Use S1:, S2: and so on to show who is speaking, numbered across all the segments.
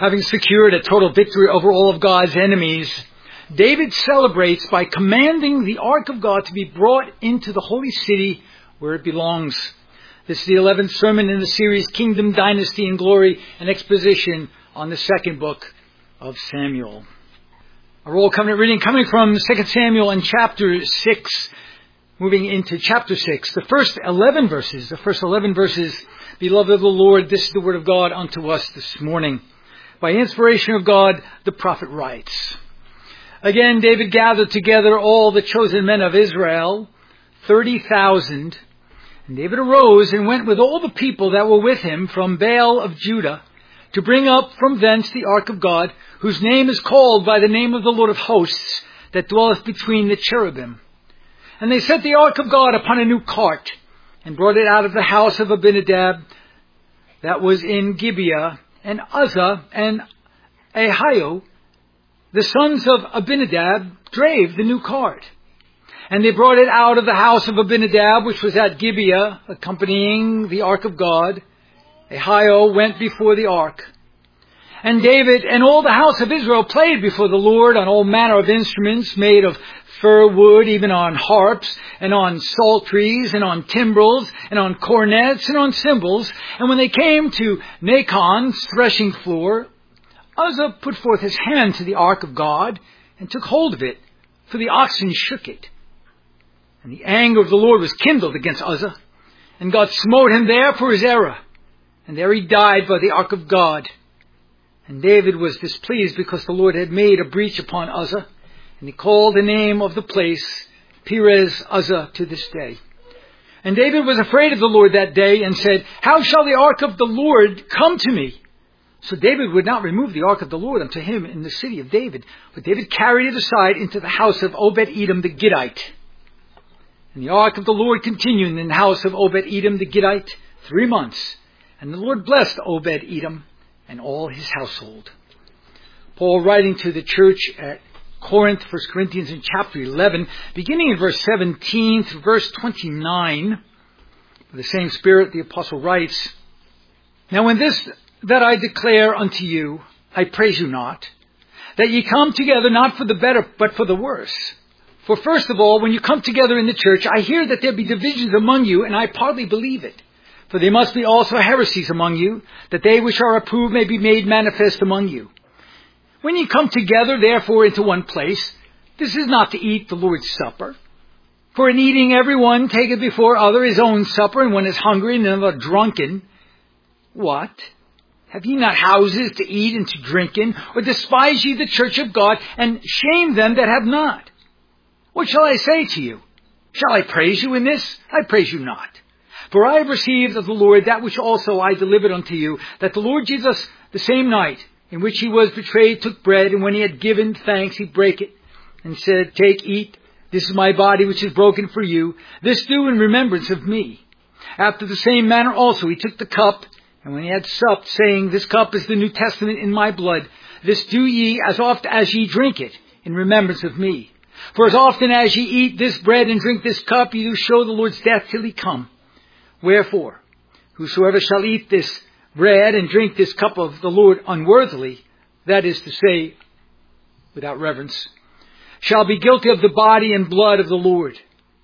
S1: Having secured a total victory over all of God's enemies, David celebrates by commanding the Ark of God to be brought into the holy city where it belongs. This is the 11th sermon in the series Kingdom, Dynasty, and Glory, an exposition on the second book of Samuel. Our Old Covenant reading coming from 2 Samuel and chapter 6, moving into chapter 6. The first 11 verses, Beloved of the Lord, this is the word of God unto us this morning. By inspiration of God, the prophet writes, Again, David gathered together all the chosen men of Israel, 30,000. And David arose and went with all the people that were with him from Baal of Judah to bring up from thence the ark of God, whose name is called by the name of the Lord of hosts, that dwelleth between the cherubim. And they set the ark of God upon a new cart, and brought it out of the house of Abinadab that was in Gibeah, and Uzzah and Ahio, the sons of Abinadab, drave the new cart. And they brought it out of the house of Abinadab, which was at Gibeah, accompanying the ark of God. Ahio went before the ark. And David and all the house of Israel played before the Lord on all manner of instruments made of fir wood, even on harps, and on psalteries, and on timbrels, and on cornets, and on cymbals. And when they came to Nachon's threshing floor, Uzzah put forth his hand to the ark of God, and took hold of it, for the oxen shook it. And the anger of the Lord was kindled against Uzzah, and God smote him there for his error. And there he died by the ark of God. And David was displeased because the Lord had made a breach upon Uzzah. And he called the name of the place Perez Uzzah to this day. And David was afraid of the Lord that day and said, How shall the ark of the Lord come to me? So David would not remove the ark of the Lord unto him in the city of David. But David carried it aside into the house of Obed-Edom the Gittite. And the ark of the Lord continued in the house of Obed-Edom the Gittite 3 months. And the Lord blessed Obed-Edom and all his household. Paul, writing to the church at Corinth, 1 Corinthians in chapter 11, beginning in verse 17 through verse 29, with the same spirit, the apostle writes, Now in this that I declare unto you, I praise you not, that ye come together not for the better, but for the worse. For first of all, when you come together in the church, I hear that there be divisions among you, and I partly believe it. For there must be also heresies among you, that they which are approved may be made manifest among you. When ye come together, therefore, into one place, this is not to eat the Lord's Supper. For in eating every one taketh before other his own supper, and one is hungry, and another drunken. What? Have ye not houses to eat and to drink in? Or despise ye the church of God, and shame them that have not? What shall I say to you? Shall I praise you in this? I praise you not. For I have received of the Lord that which also I delivered unto you, that the Lord Jesus, the same night in which he was betrayed, took bread, and when he had given thanks, he brake it, and said, Take, eat, this is my body which is broken for you. This do in remembrance of me. After the same manner also he took the cup, and when he had supped, saying, This cup is the New Testament in my blood. This do ye as oft as ye drink it, in remembrance of me. For as often as ye eat this bread and drink this cup, ye do show the Lord's death till he come. Wherefore, whosoever shall eat this bread and drink this cup of the Lord unworthily, that is to say, without reverence, shall be guilty of the body and blood of the Lord.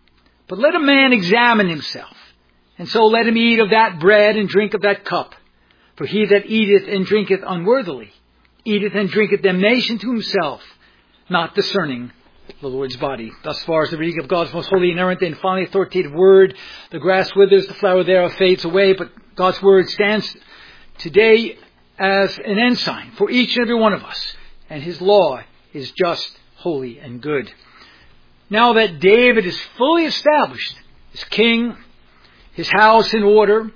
S1: But let a man examine himself, and so let him eat of that bread and drink of that cup. For he that eateth and drinketh unworthily, eateth and drinketh damnation to himself, not discerning the Lord's body. Thus far as the reading of God's most holy, inerrant, and finally authoritative word. The grass withers, the flower thereof fades away, but God's word stands today as an ensign for each and every one of us. And his law is just, holy, and good. Now that David is fully established as king, his house in order,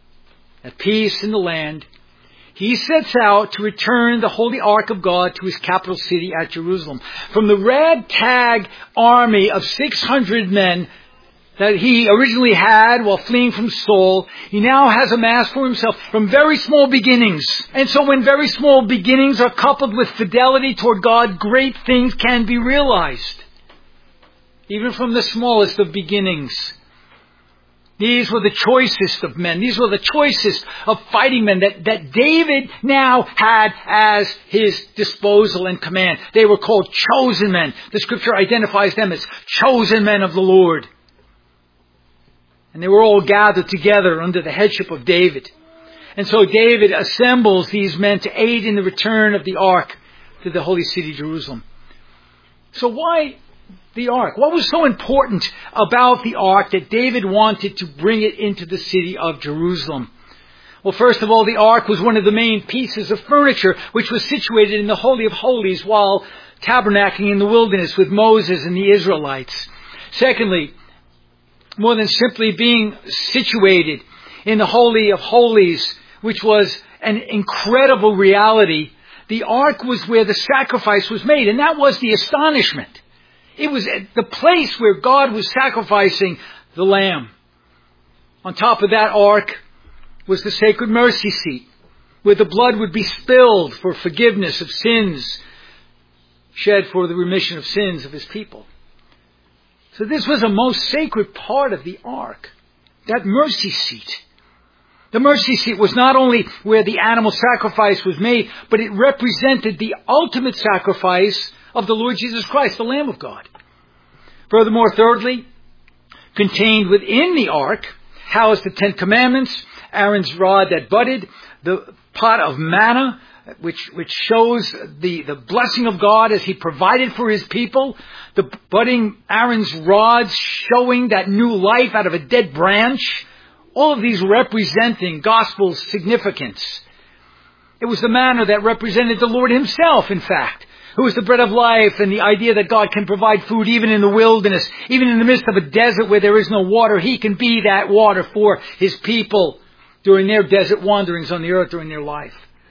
S1: at peace in the land, he sets out to return the holy ark of God to his capital city at Jerusalem. From the ragtag army of 600 men that he originally had while fleeing from Saul, he now has amassed for himself from very small beginnings. And so when very small beginnings are coupled with fidelity toward God, great things can be realized. Even from the smallest of beginnings. These were the choicest of men. These were the choicest of fighting men that David now had as his disposal and command. They were called chosen men. The scripture identifies them as chosen men of the Lord. And they were all gathered together under the headship of David. And so David assembles these men to aid in the return of the ark to the holy city, Jerusalem. So why the ark? What was so important about the ark that David wanted to bring it into the city of Jerusalem? Well, first of all, the ark was one of the main pieces of furniture which was situated in the Holy of Holies while tabernacling in the wilderness with Moses and the Israelites. Secondly, more than simply being situated in the Holy of Holies, which was an incredible reality, the ark was where the sacrifice was made, and that was the astonishment. It was the place where God was sacrificing the lamb. On top of that ark was the sacred mercy seat, where the blood would be spilled for forgiveness of sins, shed for the remission of sins of his people. So this was a most sacred part of the ark, that mercy seat. The mercy seat was not only where the animal sacrifice was made, but it represented the ultimate sacrifice of the Lord Jesus Christ, the Lamb of God. Furthermore, thirdly, contained within the ark, housed the Ten Commandments, Aaron's rod that budded, the pot of manna, which shows the blessing of God as he provided for his people, the budding Aaron's rods showing that new life out of a dead branch, all of these representing gospel significance. It was the manna that represented the Lord himself, in fact, who is the bread of life, and the idea that God can provide food even in the wilderness, even in the midst of a desert where there is no water. He can be that water for his people during their desert wanderings on the earth during their life.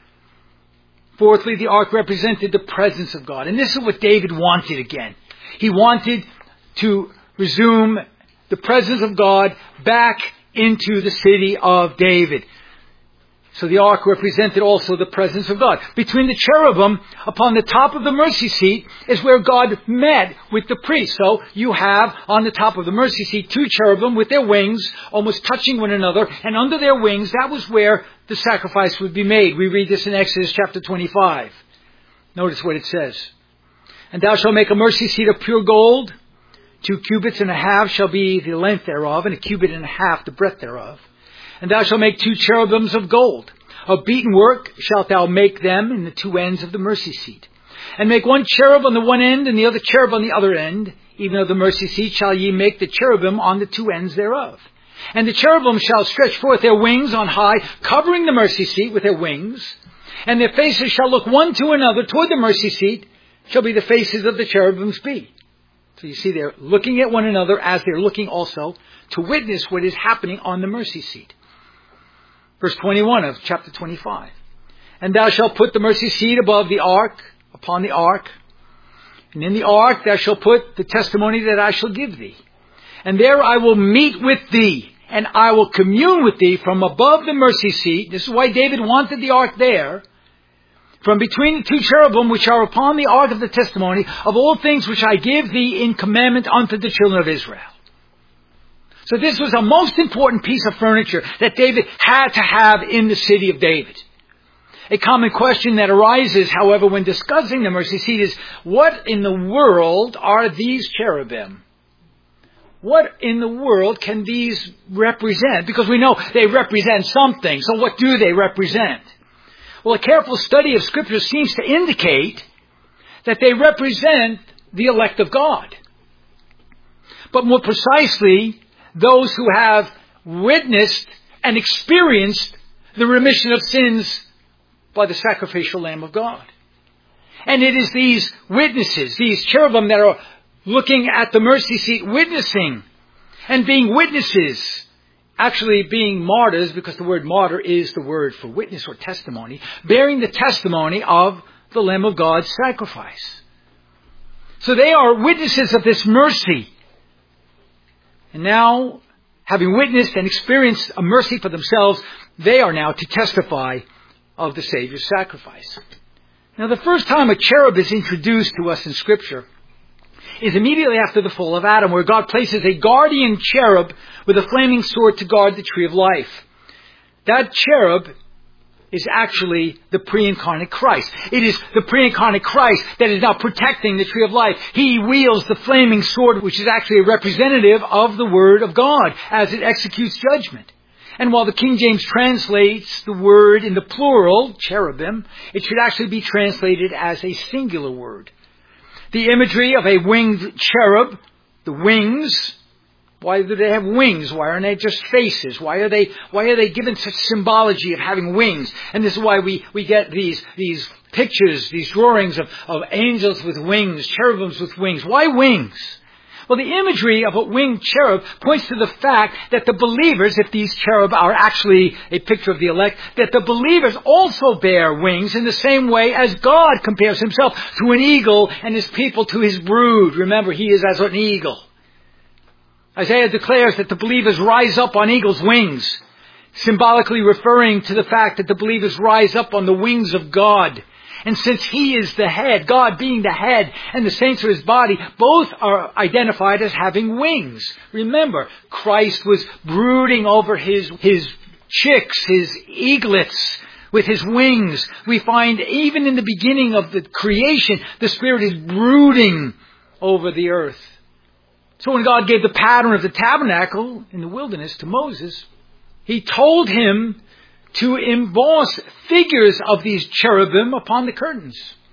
S1: Fourthly, the ark represented the presence of God. And this is what David wanted again. He wanted to resume the presence of God back into the city of David. So the ark represented also the presence of God. Between the cherubim, upon the top of the mercy seat, is where God met with the priest. So you have on the top of the mercy seat 2 cherubim with their wings almost touching one another. And under their wings, that was where the sacrifice would be made. We read this in Exodus chapter 25. Notice what it says. And thou shalt make a mercy seat of pure gold. 2 cubits and a half shall be the length thereof, and 1 cubit and a half the breadth thereof. And thou shalt make 2 cherubims of gold. Of beaten work shalt thou make them in the 2 ends of the mercy seat. And make 1 cherub on the one end, and the other cherub on the other end. Even of the mercy seat shall ye make the cherubim on the 2 ends thereof. And the cherubim shall stretch forth their wings on high, covering the mercy seat with their wings. And their faces shall look one to another toward the mercy seat, shall be the faces of the cherubims be. So you see they're looking at one another as they're looking also to witness what is happening on the mercy seat. Verse 21 of chapter 25. And thou shalt put the mercy seat above the ark, upon the ark. And in the ark thou shalt put the testimony that I shall give thee. And there I will meet with thee, and I will commune with thee from above the mercy seat. This is why David wanted the ark there. From between the 2 cherubim which are upon the ark of the testimony, of all things which I give thee in commandment unto the children of Israel. So this was a most important piece of furniture that David had to have in the city of David. A common question that arises, however, when discussing the mercy seat is, what in the world are these cherubim? What in the world can these represent? Because we know they represent something. So what do they represent? Well, a careful study of Scripture seems to indicate that they represent the elect of God. But more precisely, those who have witnessed and experienced the remission of sins by the sacrificial Lamb of God. And it is these witnesses, these cherubim that are looking at the mercy seat, witnessing and being witnesses, actually being martyrs, because the word martyr is the word for witness or testimony, bearing the testimony of the Lamb of God's sacrifice. So they are witnesses of this mercy. And now, having witnessed and experienced a mercy for themselves, they are now to testify of the Savior's sacrifice. Now, the first time a cherub is introduced to us in Scripture is immediately after the fall of Adam, where God places a guardian cherub with a flaming sword to guard the tree of life. That cherub is actually the pre-incarnate Christ. It is the pre-incarnate Christ that is now protecting the tree of life. He wields the flaming sword, which is actually a representative of the Word of God as it executes judgment. And while the King James translates the word in the plural, cherubim, it should actually be translated as a singular word. The imagery of a winged cherub, the wings. Why do they have wings? Why aren't they just faces? Why are they given such symbology of having wings? And this is why we get these pictures, these drawings of angels with wings, cherubims with wings. Why wings? Well, the imagery of a winged cherub points to the fact that the believers, if these cherub are actually a picture of the elect, that the believers also bear wings in the same way as God compares himself to an eagle and his people to his brood. Remember, he is as an eagle. Isaiah declares that the believers rise up on eagle's wings, symbolically referring to the fact that the believers rise up on the wings of God. And since he is the head, God being the head, and the saints are his body, both are identified as having wings. Remember, Christ was brooding over his chicks, his eaglets, with his wings. We find even in the beginning of the creation, the Spirit is brooding over the earth. So when God gave the pattern of the tabernacle in the wilderness to Moses, he told him to emboss figures of these cherubim upon the curtains.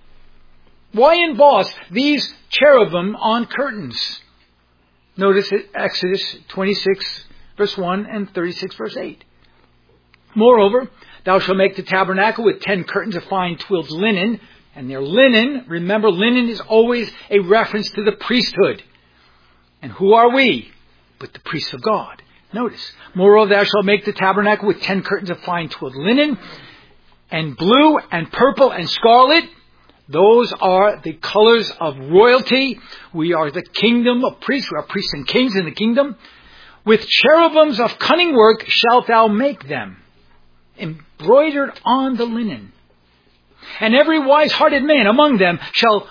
S1: Why emboss these cherubim on curtains? Notice Exodus 26 verse 1 and 36 verse 8. Moreover, thou shalt make the tabernacle with 10 curtains of fine twilled linen. And their linen, remember, linen is always a reference to the priesthood. And who are we? But the priests of God. Notice, moreover, thou shalt make the tabernacle with 10 curtains of fine twilled linen, and blue and purple and scarlet. Those are the colors of royalty. We are the kingdom of priests. We are priests and kings in the kingdom. With cherubims of cunning work shalt thou make them, embroidered on the linen. And every wise-hearted man among them shall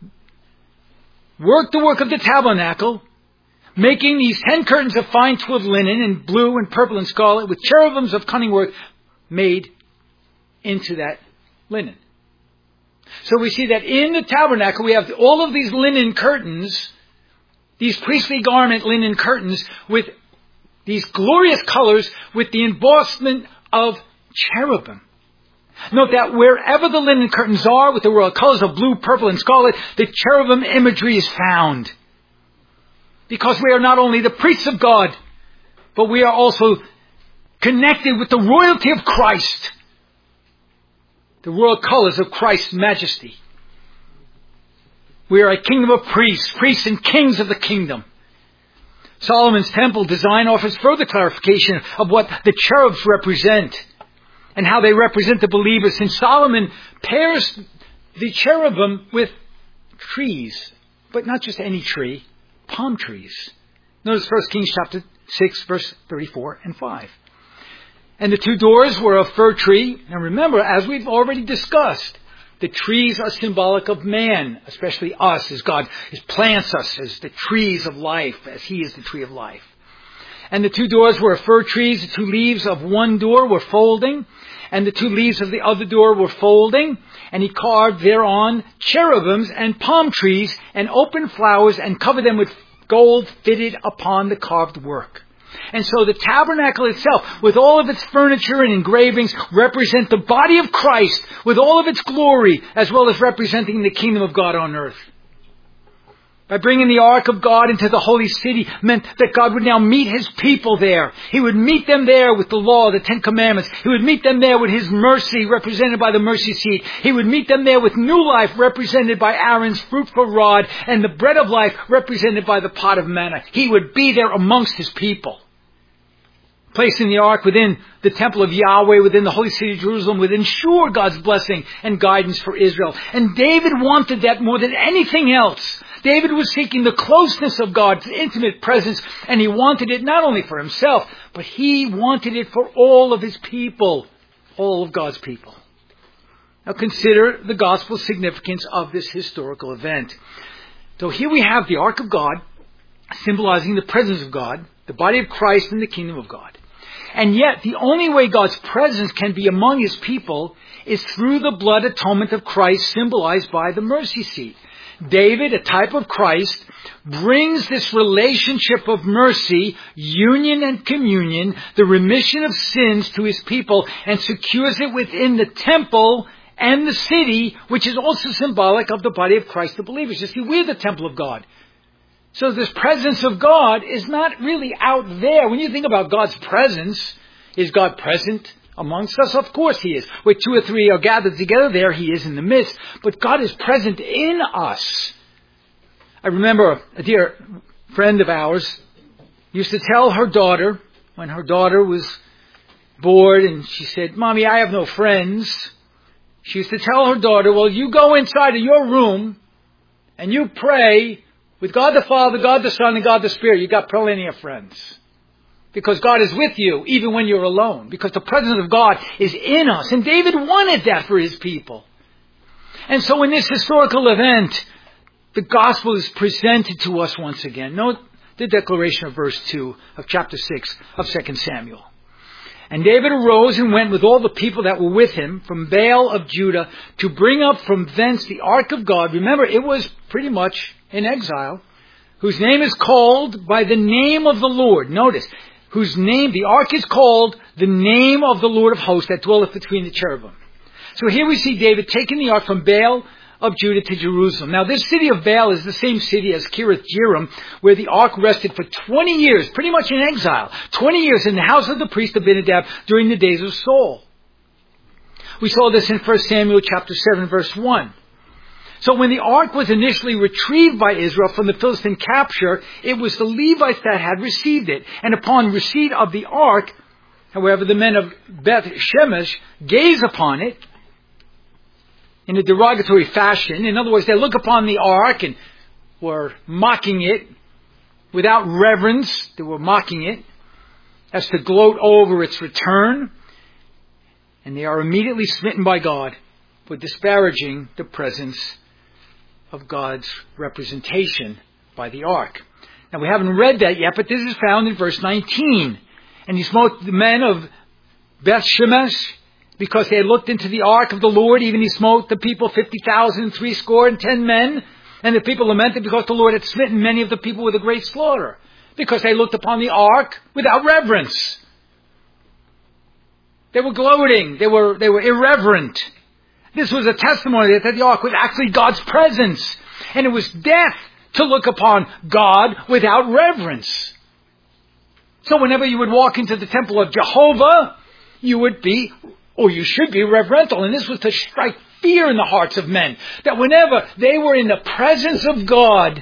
S1: work the work of the tabernacle, making these 10 curtains of fine twilled linen in blue and purple and scarlet with cherubims of cunning work made into that linen. So we see that in the tabernacle we have all of these linen curtains, these priestly garment linen curtains with these glorious colors with the embossment of cherubim. Note that wherever the linen curtains are with the royal colors of blue, purple and scarlet, the cherubim imagery is found. Because we are not only the priests of God, but we are also connected with the royalty of Christ. The royal colors of Christ's majesty. We are a kingdom of priests, priests and kings of the kingdom. Solomon's temple design offers further clarification of what the cherubs represent and how they represent the believers. Since Solomon pairs the cherubim with trees, but not just any tree. Palm trees. Notice 1 Kings chapter 6 verse 34 and 5. And the 2 doors were of fir tree. And remember, as we've already discussed, the trees are symbolic of man, especially us, as God plants us as the trees of life, as he is the tree of life. And the 2 doors were of fir trees. The 2 leaves of one door were folding, and the 2 leaves of the other door were folding. And he carved thereon cherubims and palm trees and open flowers and covered them with gold fitted upon the carved work. And so the tabernacle itself, with all of its furniture and engravings, represent the body of Christ with all of its glory, as well as representing the kingdom of God on earth. By bringing the ark of God into the holy city meant that God would now meet his people there. He would meet them there with the law, the 10 commandments. He would meet them there with his mercy, represented by the mercy seat. He would meet them there with new life, represented by Aaron's fruitful rod, and the bread of life, represented by the pot of manna. He would be there amongst his people. Placing the ark within the temple of Yahweh, within the holy city of Jerusalem, would ensure God's blessing and guidance for Israel. And David wanted that more than anything else. David was seeking the closeness of God's intimate presence, and he wanted it not only for himself, but he wanted it for all of his people, all of God's people. Now consider the gospel significance of this historical event. So here we have the Ark of God, symbolizing the presence of God, the body of Christ and the kingdom of God. And yet, the only way God's presence can be among His people is through the blood atonement of Christ, symbolized by the mercy seat. David, a type of Christ, brings this relationship of mercy, union and communion, the remission of sins to His people, and secures it within the temple and the city, which is also symbolic of the body of Christ, the believers. You see, we're the temple of God. So this presence of God is not really out there. When you think about God's presence, is God present amongst us? Of course He is. Where 2 or 3 are gathered together, there He is in the midst. But God is present in us. I remember a dear friend of ours used to tell her daughter, when her daughter was bored and she said, "Mommy, I have no friends." She used to tell her daughter, "Well, you go inside of your room and you pray with God the Father, God the Son, and God the Spirit. You got plenty of friends. Because God is with you, even when you're alone. Because the presence of God is in us." And David wanted that for his people. And so in this historical event, the gospel is presented to us once again. Note the declaration of verse 2 of chapter 6 of 2 Samuel. "And David arose and went with all the people that were with him from Baal of Judah to bring up from thence the ark of God." Remember, it was pretty much in exile. "Whose name is called by the name of the Lord." Notice, whose name, the ark is called the name of the Lord of hosts that dwelleth between the cherubim. So here we see David taking the ark from Baal of Judah to Jerusalem. Now this city of Baal is the same city as Kiriath Jearim, where the ark rested for 20 years, pretty much in exile. 20 years in the house of the priest Abinadab during the days of Saul. We saw this in 1 Samuel chapter 7 verse 1. So when the ark was initially retrieved by Israel from the Philistine capture, it was the Levites that had received it. And upon receipt of the ark, however, the men of Beth Shemesh gaze upon it in a derogatory fashion. In other words, they look upon the ark and were mocking it without reverence. They were mocking it as to gloat over its return. And they are immediately smitten by God for disparaging the presence of God's representation by the ark. Now we haven't read that yet, but this is found in verse 19. "And he smote the men of Beth Shemesh, because they had looked into the ark of the Lord, even he smote the people 50,000, 70 men. And the people lamented because the Lord had smitten many of the people with a great slaughter, because they looked upon the ark without reverence." They were gloating. They were irreverent. This was a testimony that the ark was actually God's presence. And it was death to look upon God without reverence. So whenever you would walk into the temple of Jehovah, you would be, or you should be, reverential. And this was to strike fear in the hearts of men. That whenever they were in the presence of God,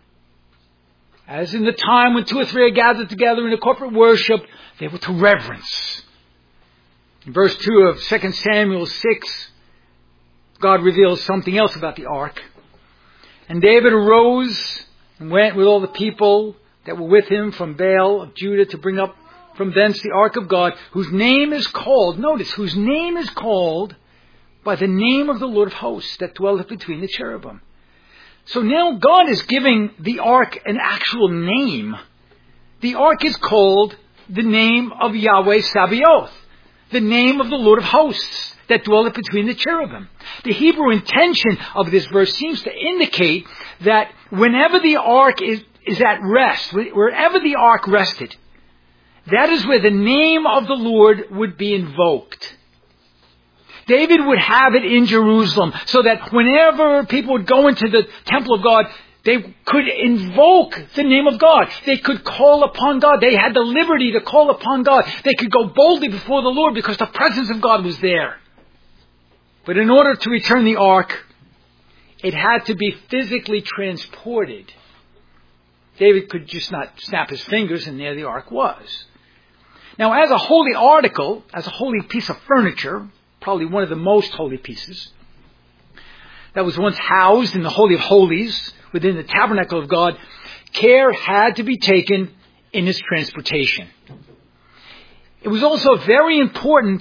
S1: as in the time when 2 or 3 are gathered together in a corporate worship, they were to reverence. In verse 2 of 2 Samuel 6, God reveals something else about the ark. "And David arose and went with all the people that were with him from Baal of Judah to bring up from thence the ark of God, whose name is called," notice, "whose name is called by the name of the Lord of hosts that dwelleth between the cherubim." So now God is giving the ark an actual name. The ark is called the name of Yahweh Sabaoth, the name of the Lord of hosts that dwelleth between the cherubim. The Hebrew intention of this verse seems to indicate that whenever the ark is at rest, wherever the ark rested, that is where the name of the Lord would be invoked. David would have it in Jerusalem so that whenever people would go into the temple of God, they could invoke the name of God. They could call upon God. They had the liberty to call upon God. They could go boldly before the Lord because the presence of God was there. But in order to return the ark, it had to be physically transported. David could just not snap his fingers and there the ark was. Now, as a holy article, as a holy piece of furniture, probably one of the most holy pieces, that was once housed in the Holy of Holies within the tabernacle of God, care had to be taken in its transportation. It was also very important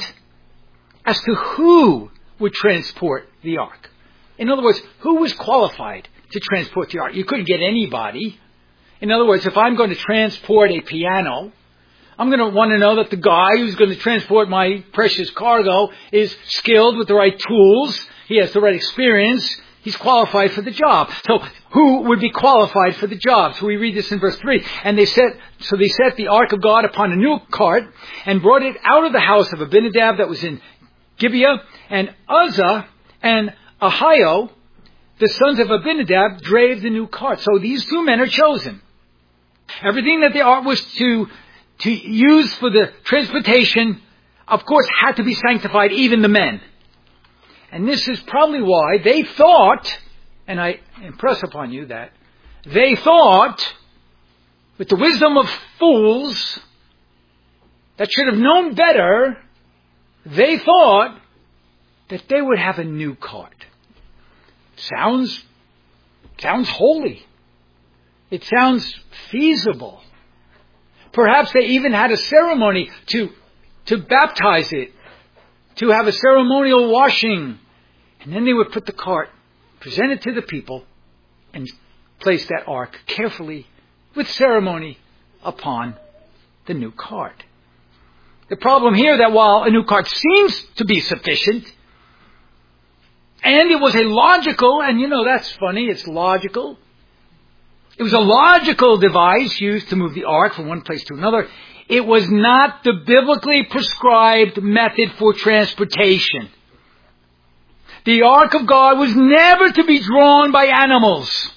S1: as to who would transport the ark. In other words, who was qualified to transport the ark. You couldn't get anybody. In other words, if I'm going to transport a piano, I'm going to want to know that the guy who's going to transport my precious cargo is skilled with the right tools. He has the right experience. He's qualified for the job. So who would be qualified for the job? So we read this in verse 3. And they set the ark of God upon a new cart and brought it out of the house of Abinadab that was in Gibeah. And Uzzah and Ahio, the sons of Abinadab, drave the new cart. So these two men are chosen. Everything that the ark was to use for the transportation, of course, had to be sanctified, even the men. And this is probably why they thought, and I impress upon you that, they thought, with the wisdom of fools that should have known better, they thought that they would have a new cart. Sounds holy. It sounds feasible. Perhaps they even had a ceremony to baptize it, to have a ceremonial washing. And then they would put the cart, present it to the people, and place that ark carefully, with ceremony, upon the new cart. The problem here that while a new cart seems to be sufficient, and it was a logical, and that's funny, it's logical. It was a logical device used to move the ark from one place to another. It was not the biblically prescribed method for transportation. The ark of God was never to be drawn by animals.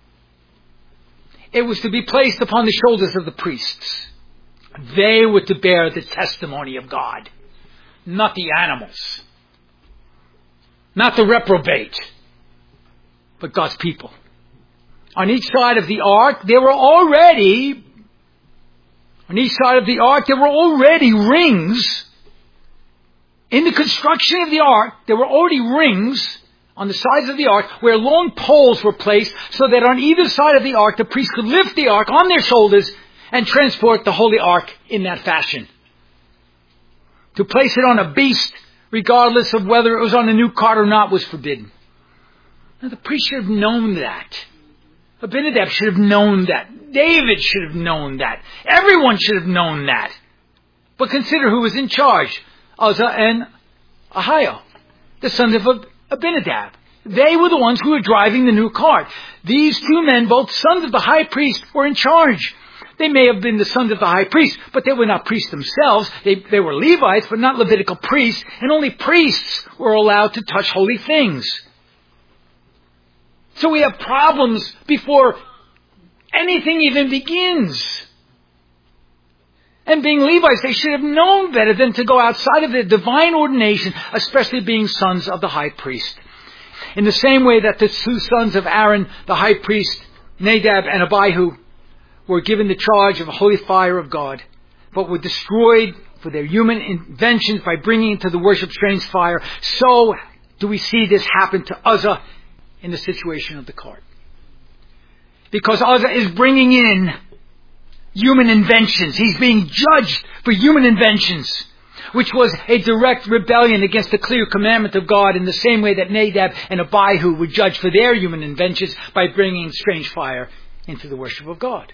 S1: It was to be placed upon the shoulders of the priests. They were to bear the testimony of God, not the animals, not the reprobate, but God's people. On each side of the ark, there were already rings. In the construction of the ark, there were already rings on the sides of the ark where long poles were placed so that on either side of the ark, the priest could lift the ark on their shoulders and transport the holy ark in that fashion. To place it on a beast, regardless of whether it was on a new cart or not, was forbidden. Now, the priest should have known that. Abinadab should have known that. David should have known that. Everyone should have known that. But consider who was in charge. Uzzah and Ahio, the sons of Abinadab. They were the ones who were driving the new cart. These two men, both sons of the high priest, were in charge. They may have been the sons of the high priest, but they were not priests themselves. They were Levites, but not Levitical priests, and only priests were allowed to touch holy things. So we have problems before anything even begins. And being Levites, they should have known better than to go outside of their divine ordination, especially being sons of the high priest. In the same way that the two sons of Aaron, the high priest, Nadab and Abihu, were given the charge of the holy fire of God, but were destroyed for their human inventions by bringing into the worship strange fire, so do we see this happen to Uzzah in the situation of the cart. Because Uzzah is bringing in human inventions. He's being judged for human inventions, which was a direct rebellion against the clear commandment of God, in the same way that Nadab and Abihu were judged for their human inventions by bringing strange fire into the worship of God.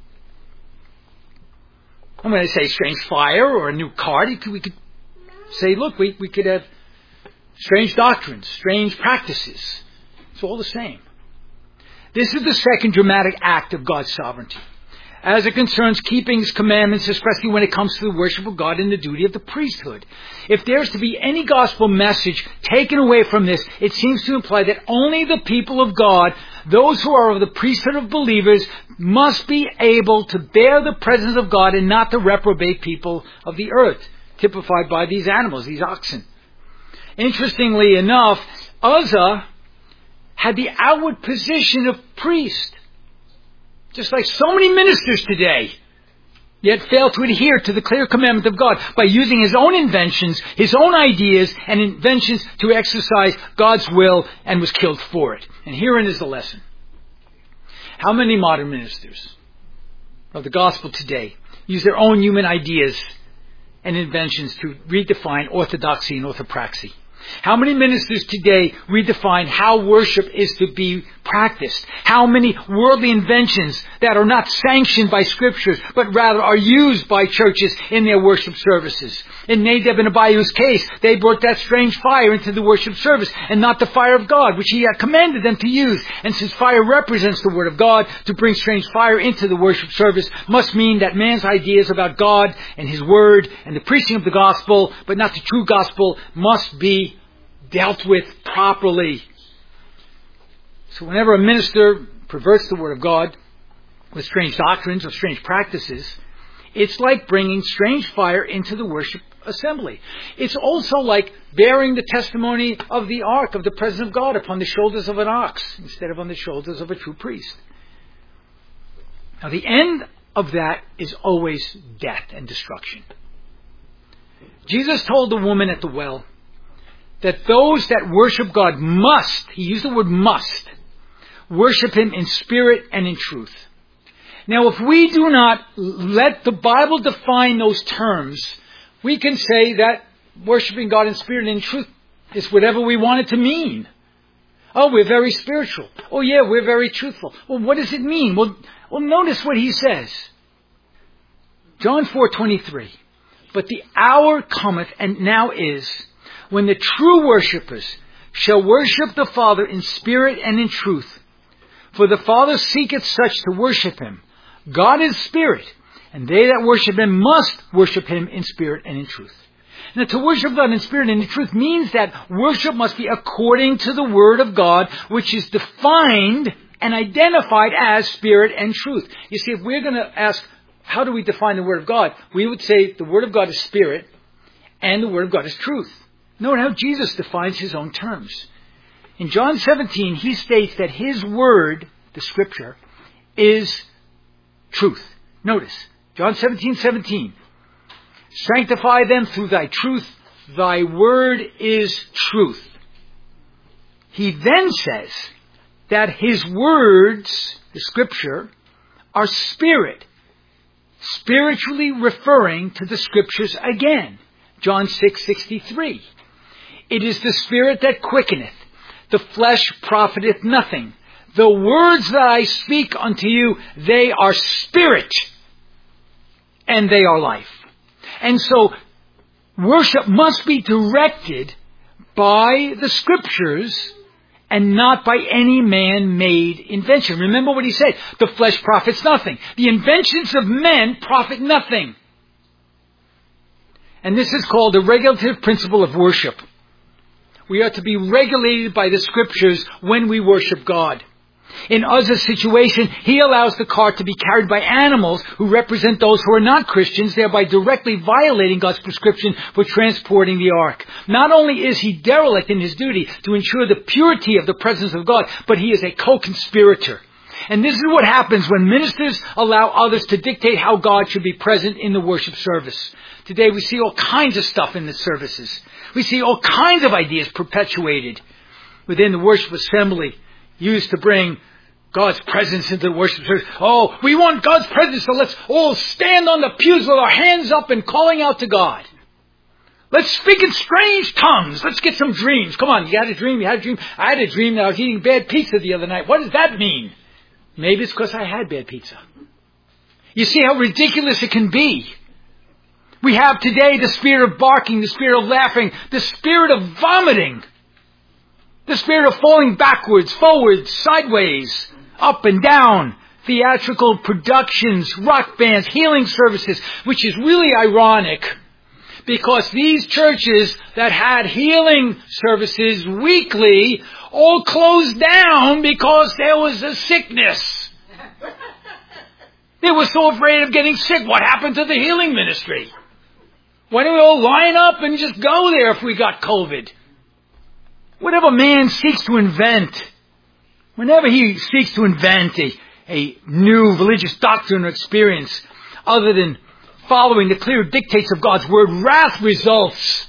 S1: I'm going to say strange fire or a new cart. We could say, look, we could have strange doctrines, strange practices. It's all the same. This is the second dramatic act of God's sovereignty, as it concerns keeping His commandments, especially when it comes to the worship of God and the duty of the priesthood. If there's to be any gospel message taken away from this, it seems to imply that only the people of God, those who are of the priesthood of believers, must be able to bear the presence of God and not the reprobate people of the earth, typified by these animals, these oxen. Interestingly enough, Uzzah had the outward position of priest, just like so many ministers today, yet fail to adhere to the clear commandment of God by using his own inventions, his own ideas and inventions to exercise God's will, and was killed for it. And herein is the lesson. How many modern ministers of the gospel today use their own human ideas and inventions to redefine orthodoxy and orthopraxy? How many ministers today redefine how worship is to be practiced? How many worldly inventions that are not sanctioned by Scriptures, but rather are used by churches in their worship services? In Nadab and Abihu's case, they brought that strange fire into the worship service, and not the fire of God, which He had commanded them to use. And since fire represents the Word of God, to bring strange fire into the worship service must mean that man's ideas about God and His Word and the preaching of the gospel, but not the true gospel, must be dealt with properly. So whenever a minister perverts the Word of God with strange doctrines or strange practices, it's like bringing strange fire into the worship assembly. It's also like bearing the testimony of the ark of the presence of God upon the shoulders of an ox instead of on the shoulders of a true priest. Now the end of that is always death and destruction. Jesus told the woman at the well that those that worship God must, He used the word must, worship Him in spirit and in truth. Now, if we do not let the Bible define those terms, we can say that worshiping God in spirit and in truth is whatever we want it to mean. Oh, we're very spiritual. Oh, yeah, we're very truthful. Well, what does it mean? Well, notice what He says. John 4:23. But the hour cometh, and now is, when the true worshippers shall worship the Father in spirit and in truth. For the Father seeketh such to worship Him. God is spirit, and they that worship Him must worship Him in spirit and in truth. Now, to worship God in spirit and in truth means that worship must be according to the Word of God, which is defined and identified as spirit and truth. You see, if we're going to ask, how do we define the Word of God? We would say the Word of God is spirit, and the Word of God is truth. Note how Jesus defines His own terms. In John 17, He states that His Word, the Scripture, is truth. Notice, John 17:17. Sanctify them through Thy truth. Thy Word is truth. He then says that His words, the Scripture, are spirit, spiritually referring to the Scriptures again. John 6:63. It is the Spirit that quickeneth. The flesh profiteth nothing. The words that I speak unto you, they are spirit, and they are life. And so, worship must be directed by the Scriptures and not by any man-made invention. Remember what He said, the flesh profits nothing. The inventions of men profit nothing. And this is called the regulative principle of worship. We are to be regulated by the Scriptures when we worship God. In Uzzah's situation, he allows the cart to be carried by animals who represent those who are not Christians, thereby directly violating God's prescription for transporting the ark. Not only is he derelict in his duty to ensure the purity of the presence of God, but he is a co-conspirator. And this is what happens when ministers allow others to dictate how God should be present in the worship service. Today we see all kinds of stuff in the services. We see all kinds of ideas perpetuated within the worship assembly, used to bring God's presence into the worship service. Oh, we want God's presence, so let's all stand on the pews with our hands up and calling out to God. Let's speak in strange tongues. Let's get some dreams. Come on, you had a dream, I had a dream that I was eating bad pizza the other night. What does that mean? Maybe it's because I had bad pizza. You see how ridiculous it can be. We have today the spirit of barking, the spirit of laughing, the spirit of vomiting, the spirit of falling backwards, forwards, sideways, up and down, theatrical productions, rock bands, healing services, which is really ironic because these churches that had healing services weekly all closed down because there was a sickness. They were so afraid of getting sick. What happened to the healing ministry? Why don't we all line up and just go there if we got COVID? Whatever man seeks to invent, whenever he seeks to invent a new religious doctrine or experience other than following the clear dictates of God's Word, wrath results.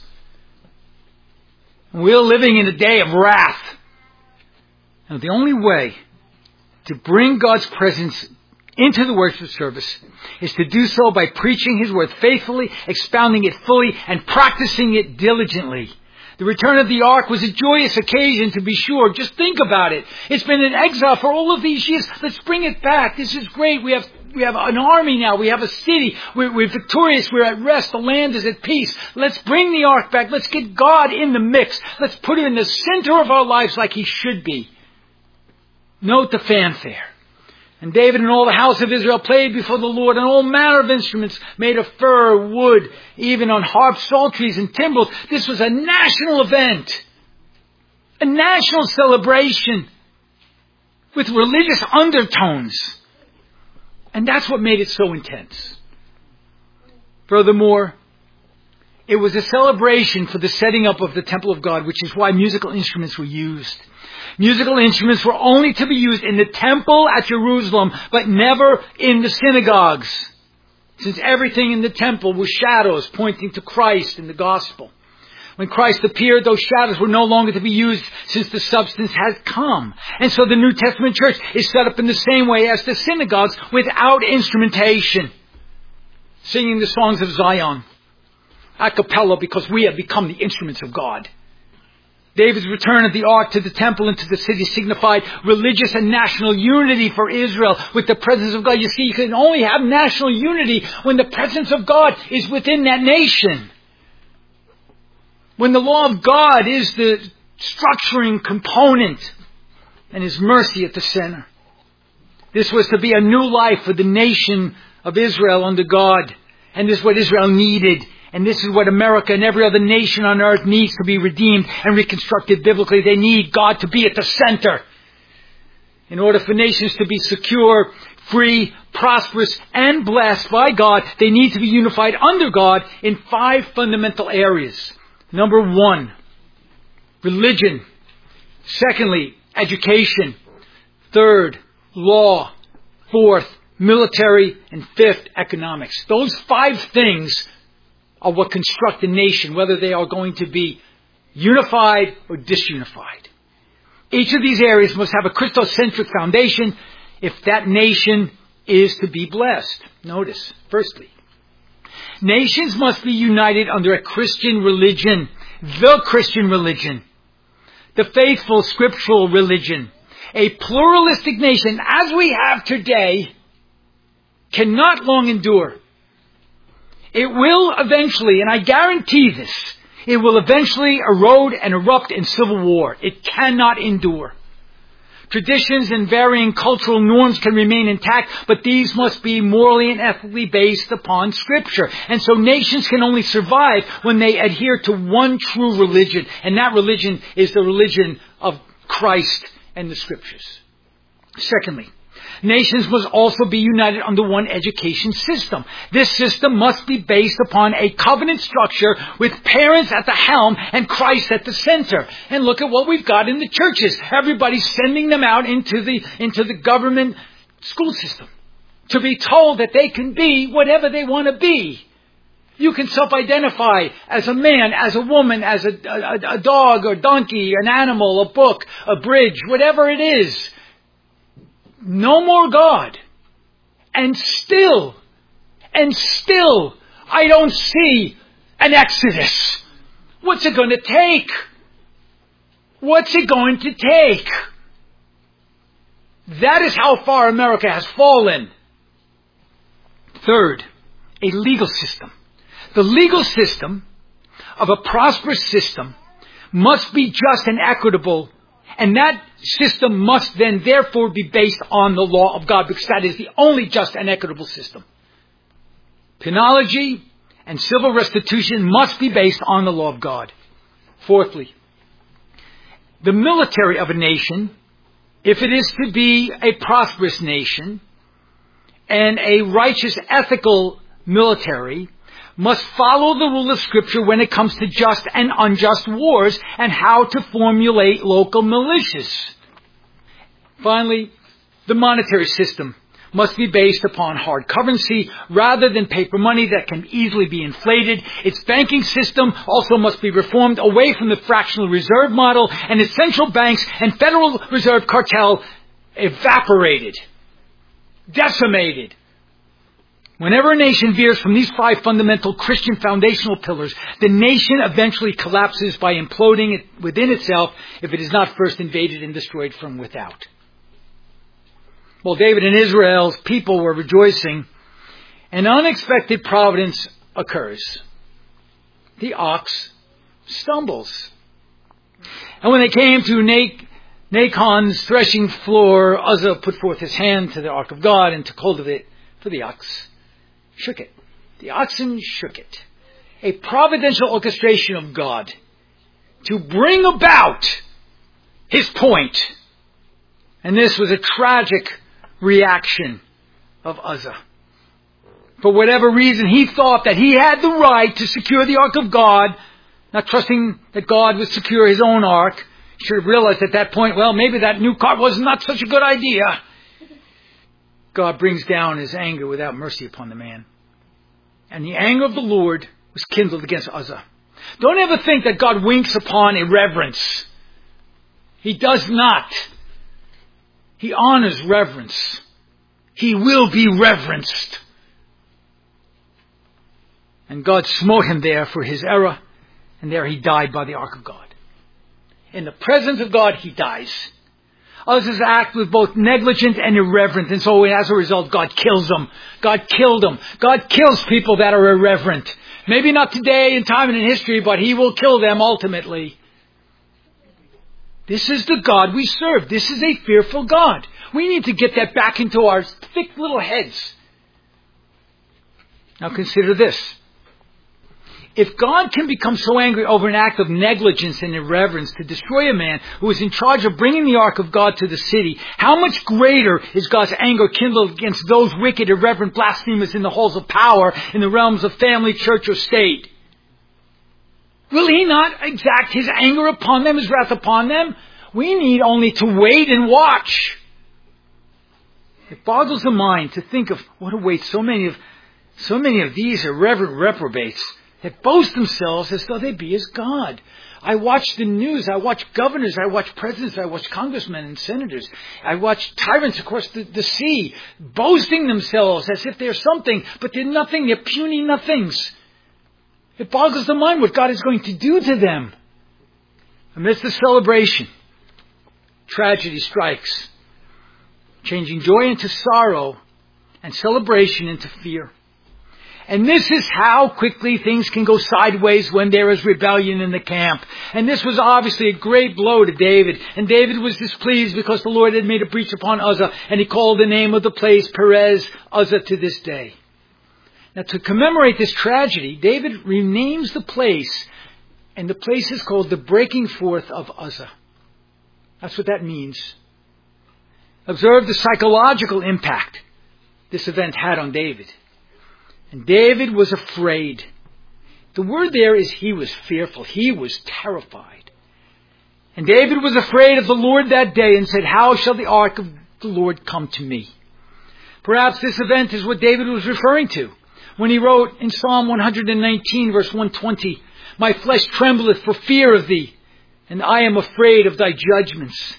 S1: We're living in a day of wrath. And the only way to bring God's presence into the worship service is to do so by preaching His Word faithfully, expounding it fully, and practicing it diligently. The return of the ark was a joyous occasion, to be sure. Just think about it. It's been in exile for all of these years. Let's bring it back. This is great. We have an army now. We have a city. We're victorious. We're at rest. The land is at peace. Let's bring the ark back. Let's get God in the mix. Let's put him in the center of our lives like he should be. Note the fanfare. And David and all the house of Israel played before the Lord on all manner of instruments made of fir, wood, even on harps, psalteries, and timbrels. This was a national event. A national celebration with religious undertones. And that's what made it so intense. Furthermore, it was a celebration for the setting up of the temple of God, which is why musical instruments were used. Musical instruments were only to be used in the temple at Jerusalem, but never in the synagogues, since everything in the temple was shadows pointing to Christ in the gospel. When Christ appeared, those shadows were no longer to be used since the substance had come. And so the New Testament church is set up in the same way as the synagogues, without instrumentation, singing the songs of Zion a cappella, because we have become the instruments of God. David's return of the ark to the temple and to the city signified religious and national unity for Israel with the presence of God. You see, you can only have national unity when the presence of God is within that nation. When the law of God is the structuring component and His mercy at the center. This was to be a new life for the nation of Israel under God. And this is what Israel needed. And this is what America and every other nation on earth needs to be redeemed and reconstructed biblically. They need God to be at the center. In order for nations to be secure, free, prosperous, and blessed by God, they need to be unified under God in 5 fundamental areas. Number 1, religion. Secondly, education. 3rd, law. 4th, military. And 5th, economics. Those 5 things are what construct a nation, whether they are going to be unified or disunified. Each of these areas must have a Christocentric foundation if that nation is to be blessed. Notice, firstly, nations must be united under a Christian religion, the Christian religion, the faithful scriptural religion. A pluralistic nation, as we have today, cannot long endure. It will eventually, and I guarantee this, it will eventually erode and erupt in civil war. It cannot endure. Traditions and varying cultural norms can remain intact, but these must be morally and ethically based upon Scripture. And so nations can only survive when they adhere to one true religion, and that religion is the religion of Christ and the Scriptures. Secondly, nations must also be united under one education system. This system must be based upon a covenant structure with parents at the helm and Christ at the center. And look at what we've got in the churches. Everybody's sending them out into the government school system to be told that they can be whatever they want to be. You can self-identify as a man, as a woman, as a dog or donkey, an animal, a book, a bridge, whatever it is. No more God. And still, I don't see an exodus. What's it going to take? What's it going to take? That is how far America has fallen. Third, a legal system. The legal system of a prosperous system must be just and equitable. And that system must then therefore be based on the law of God, because that is the only just and equitable system. Penology and civil restitution must be based on the law of God. Fourthly, the military of a nation, if it is to be a prosperous nation and a righteous, ethical military, must follow the rule of Scripture when it comes to just and unjust wars and how to formulate local militias. Finally, the monetary system must be based upon hard currency rather than paper money that can easily be inflated. Its banking system also must be reformed away from the fractional reserve model, and its central banks and Federal Reserve cartel evaporated, decimated. Whenever a nation veers from these 5 fundamental Christian foundational pillars, the nation eventually collapses by imploding within itself if it is not first invaded and destroyed from without. While David and Israel's people were rejoicing, an unexpected providence occurs. The ox stumbles. And when they came to Nachon's threshing floor, Uzzah put forth his hand to the ark of God and took hold of it, for the ox shook it. The oxen shook it. A providential orchestration of God to bring about his point. And this was a tragic reaction of Uzzah. For whatever reason, he thought that he had the right to secure the ark of God, not trusting that God would secure his own ark. He should have realized at that point, well, maybe that new cart was not such a good idea. God brings down his anger without mercy upon the man. And the anger of the Lord was kindled against Uzzah. Don't ever think that God winks upon irreverence. He does not. He honors reverence. He will be reverenced. And God smote him there for his error, and there he died by the ark of God. In the presence of God, he dies. Uzzah's act was both negligent and irreverent, and so as a result, God kills him. God killed him. God kills people that are irreverent. Maybe not today in time and in history, but he will kill them ultimately. This is the God we serve. This is a fearful God. We need to get that back into our thick little heads. Now consider this. If God can become so angry over an act of negligence and irreverence to destroy a man who is in charge of bringing the ark of God to the city, how much greater is God's anger kindled against those wicked, irreverent blasphemers in the halls of power, in the realms of family, church, or state? Will he not exact his anger upon them, his wrath upon them? We need only to wait and watch. It boggles the mind to think of what awaits so many of these irreverent reprobates that boast themselves as though they be as God. I watch the news. I watch governors. I watch presidents. I watch congressmen and senators. I watch tyrants across the sea boasting themselves as if they're something, but they're nothing. They're puny nothings. It boggles the mind what God is going to do to them. Amidst the celebration, tragedy strikes, changing joy into sorrow and celebration into fear. And this is how quickly things can go sideways when there is rebellion in the camp. And this was obviously a great blow to David. And David was displeased because the Lord had made a breach upon Uzzah. And he called the name of the place Perez Uzzah to this day. Now to commemorate this tragedy, David renames the place. And the place is called the breaking forth of Uzzah. That's what that means. Observe the psychological impact this event had on David. And David was afraid. The word there is he was fearful. He was terrified. And David was afraid of the Lord that day and said, how shall the ark of the Lord come to me? Perhaps this event is what David was referring to when he wrote in Psalm 119 verse 120, my flesh trembleth for fear of thee, and I am afraid of thy judgments.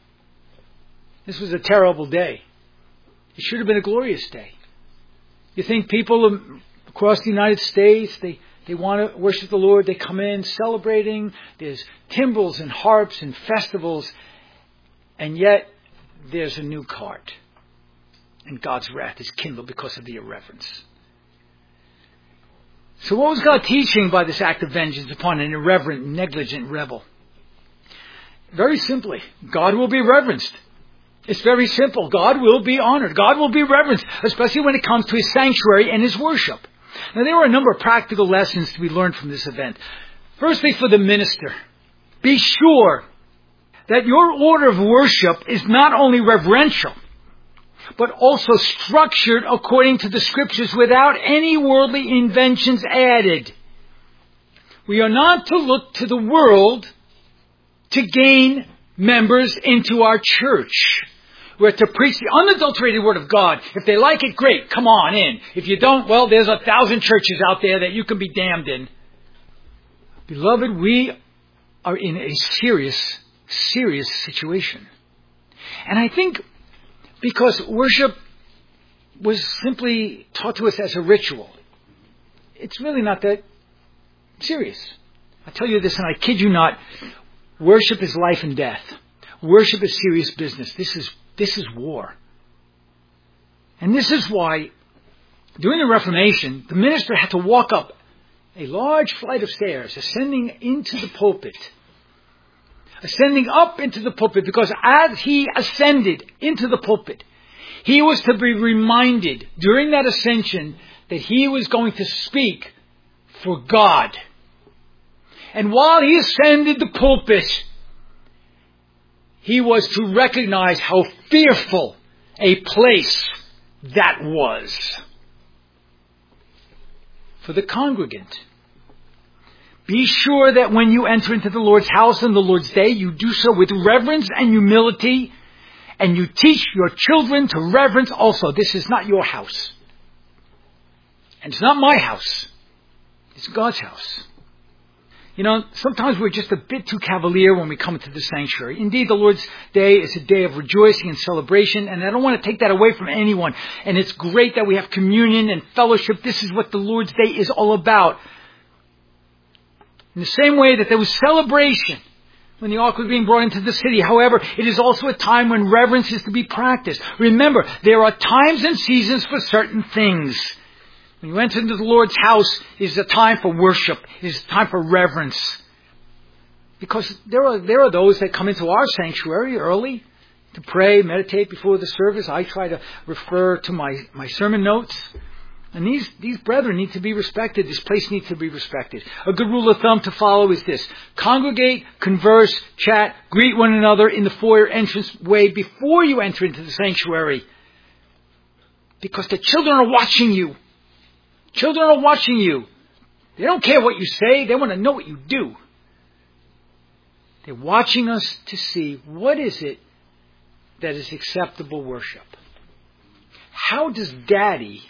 S1: This was a terrible day. It should have been a glorious day. You think people across the United States, they want to worship the Lord. They come in celebrating. There's timbrels and harps and festivals. And yet, there's a new cart. And God's wrath is kindled because of the irreverence. So what was God teaching by this act of vengeance upon an irreverent, negligent rebel? Very simply, God will be reverenced. It's very simple. God will be honored. God will be reverenced, especially when it comes to His sanctuary and His worship. Now, there are a number of practical lessons to be learned from this event. Firstly, for the minister, be sure that your order of worship is not only reverential, but also structured according to the Scriptures without any worldly inventions added. We are not to look to the world to gain members into our church. We're to preach the unadulterated Word of God. If they like it, great, come on in. If you don't, well, there's 1,000 churches out there that you can be damned in. Beloved, we are in a serious situation. And I think because worship was simply taught to us as a ritual. It's really not that serious. I tell you this, and I kid you not, worship is life and death. Worship is serious business. This is war. And this is why, during the Reformation, the minister had to walk up a large flight of stairs, ascending into the pulpit. Ascending up into the pulpit, because as he ascended into the pulpit, he was to be reminded during that ascension that he was going to speak for God. And while he ascended the pulpit, he was to recognize how fearful a place that was for the congregant. Be sure that when you enter into the Lord's house on the Lord's day, you do so with reverence and humility, and you teach your children to reverence also. This is not your house. And it's not my house. It's God's house. You know, sometimes we're just a bit too cavalier when we come into the sanctuary. Indeed, the Lord's Day is a day of rejoicing and celebration, and I don't want to take that away from anyone. And it's great that we have communion and fellowship. This is what the Lord's Day is all about. In the same way that there was celebration when the ark was being brought into the city. However, it is also a time when reverence is to be practiced. Remember, there are times and seasons for certain things. When you enter into the Lord's house, it is a time for worship. It is a time for reverence. Because there are those that come into our sanctuary early to pray, meditate before the service. I try to refer to my sermon notes. And these brethren need to be respected. This place needs to be respected. A good rule of thumb to follow is this: congregate, converse, chat, greet one another in the foyer entrance way before you enter into the sanctuary. Because the children are watching you. Children are watching you. They don't care what you say. They want to know what you do. They're watching us to see what is it that is acceptable worship. How does Daddy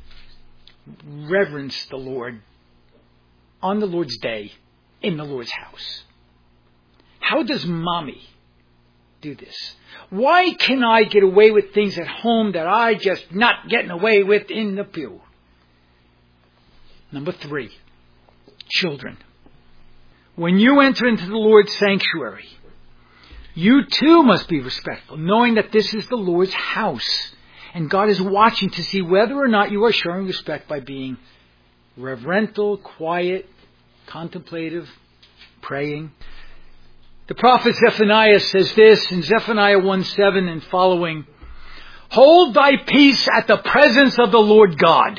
S1: reverence the Lord on the Lord's day in the Lord's house? How does Mommy do this? Why can I get away with things at home that I just not getting away with in the pew? Number 3, children. When you enter into the Lord's sanctuary, you too must be respectful, knowing that this is the Lord's house. And God is watching to see whether or not you are showing respect by being reverential, quiet, contemplative, praying. The prophet Zephaniah says this in Zephaniah 1:7 and following: "Hold thy peace at the presence of the Lord God.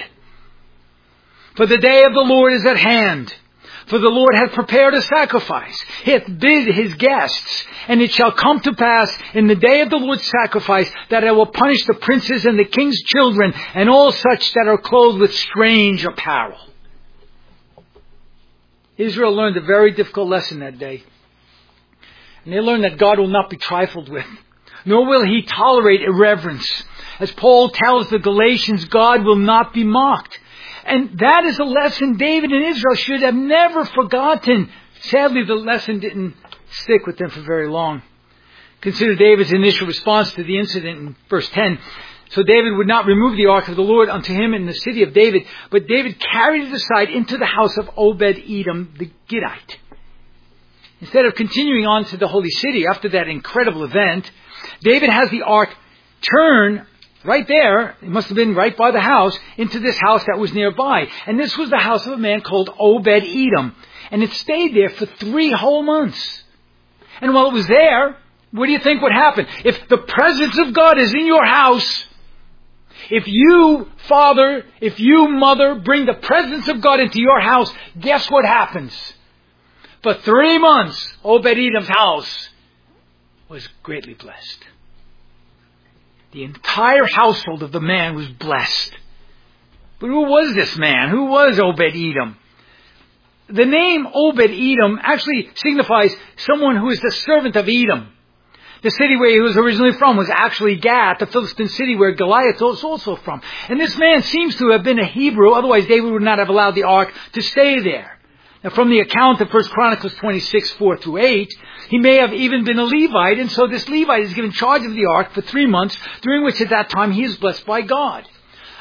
S1: For the day of the Lord is at hand. For the Lord hath prepared a sacrifice. He hath bid his guests. And it shall come to pass in the day of the Lord's sacrifice that I will punish the princes and the king's children and all such that are clothed with strange apparel." Israel learned a very difficult lesson that day. And they learned that God will not be trifled with, nor will he tolerate irreverence. As Paul tells the Galatians, God will not be mocked. And that is a lesson David and Israel should have never forgotten. Sadly, the lesson didn't stick with them for very long. Consider David's initial response to the incident in verse 10. "So David would not remove the ark of the Lord unto him in the city of David, but David carried it aside into the house of Obed-Edom the Gittite." Instead of continuing on to the holy city after that incredible event, David has the ark turn right there, it must have been right by the house, into this house that was nearby. And this was the house of a man called Obed-Edom. And it stayed there for 3 whole months. And while it was there, what do you think would happen? If the presence of God is in your house, if you, father, if you, mother, bring the presence of God into your house, guess what happens? For 3 months, Obed-Edom's house was greatly blessed. The entire household of the man was blessed. But who was this man? Who was Obed-Edom? The name Obed-Edom actually signifies someone who is the servant of Edom. The city where he was originally from was actually Gath, the Philistine city where Goliath was also from. And this man seems to have been a Hebrew, otherwise David would not have allowed the ark to stay there. Now, from the account of 1 Chronicles 26, 4-8, he may have even been a Levite, and so this Levite is given charge of the ark for 3 months, during which at that time he is blessed by God.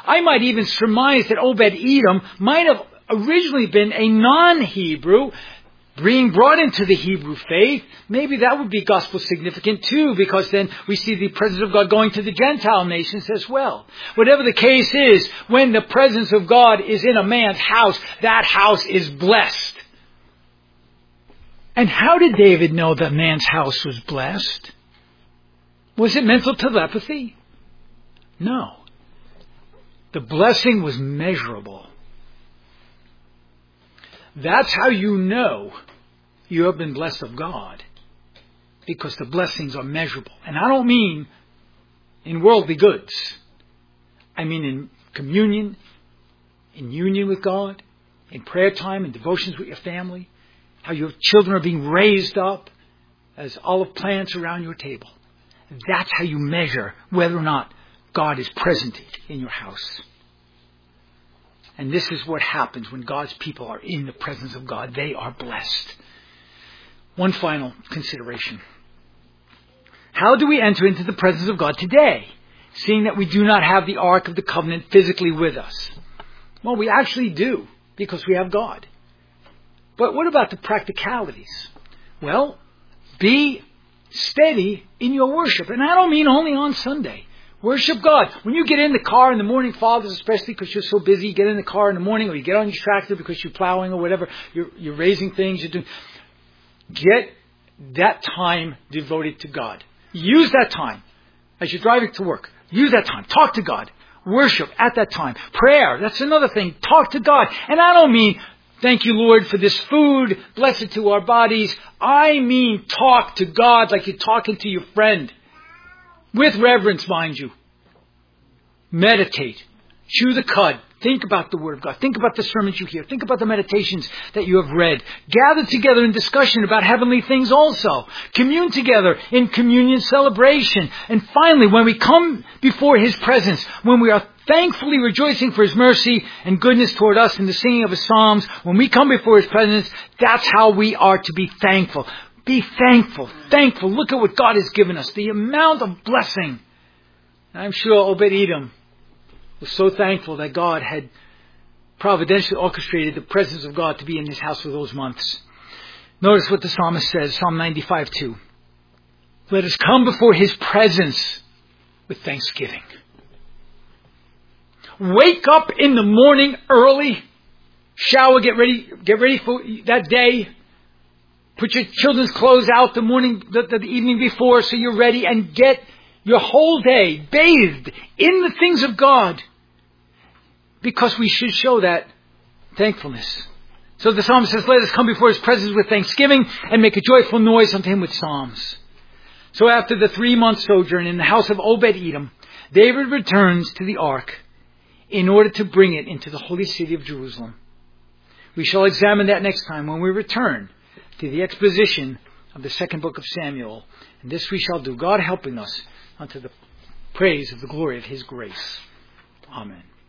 S1: I might even surmise that Obed-Edom might have originally been a non-Hebrew, being brought into the Hebrew faith. Maybe that would be gospel significant too, because then we see the presence of God going to the Gentile nations as well. Whatever the case is, when the presence of God is in a man's house, that house is blessed. And how did David know that man's house was blessed? Was it mental telepathy? No. The blessing was measurable. That's how you know you have been blessed of God. Because the blessings are measurable. And I don't mean in worldly goods. I mean in communion, in union with God, in prayer time, in devotions with your family. How your children are being raised up as olive plants around your table. That's how you measure whether or not God is present in your house. And this is what happens when God's people are in the presence of God. They are blessed. One final consideration. How do we enter into the presence of God today, seeing that we do not have the Ark of the Covenant physically with us? Well, we actually do, because we have God. But what about the practicalities? Well, be steady in your worship. And I don't mean only on Sunday. Worship God. When you get in the car in the morning, fathers especially, because you're so busy, you get in the car in the morning, or you get on your tractor because you're plowing or whatever, you're raising things, you're doing. Get that time devoted to God. Use that time as you're driving to work. Use that time. Talk to God. Worship at that time. Prayer. That's another thing. Talk to God. And I don't mean, thank you, Lord, for this food. Bless it to our bodies. I mean, talk to God like you're talking to your friend. With reverence, mind you. Meditate. Chew the cud. Think about the Word of God. Think about the sermons you hear. Think about the meditations that you have read. Gather together in discussion about heavenly things also. Commune together in communion celebration. And finally, when we come before His presence, when we are thankfully rejoicing for His mercy and goodness toward us in the singing of His psalms, when we come before His presence, that's how we are to be thankful. Be thankful. Thankful. Look at what God has given us. The amount of blessing. I'm sure Obed-Edom was so thankful that God had providentially orchestrated the presence of God to be in his house for those months. Notice what the psalmist says, Psalm 95:2. Let us come before His presence with thanksgiving. Wake up in the morning early. Shower, get ready for that day. Put your children's clothes out the evening before so you're ready, and get your whole day bathed in the things of God. Because we should show that thankfulness. So the psalmist says, let us come before His presence with thanksgiving and make a joyful noise unto Him with psalms. So after the 3-month sojourn in the house of Obed-Edom, David returns to the ark in order to bring it into the holy city of Jerusalem. We shall examine that next time when we return to the exposition of the second book of Samuel. And this we shall do, God helping us unto the praise of the glory of His grace. Amen.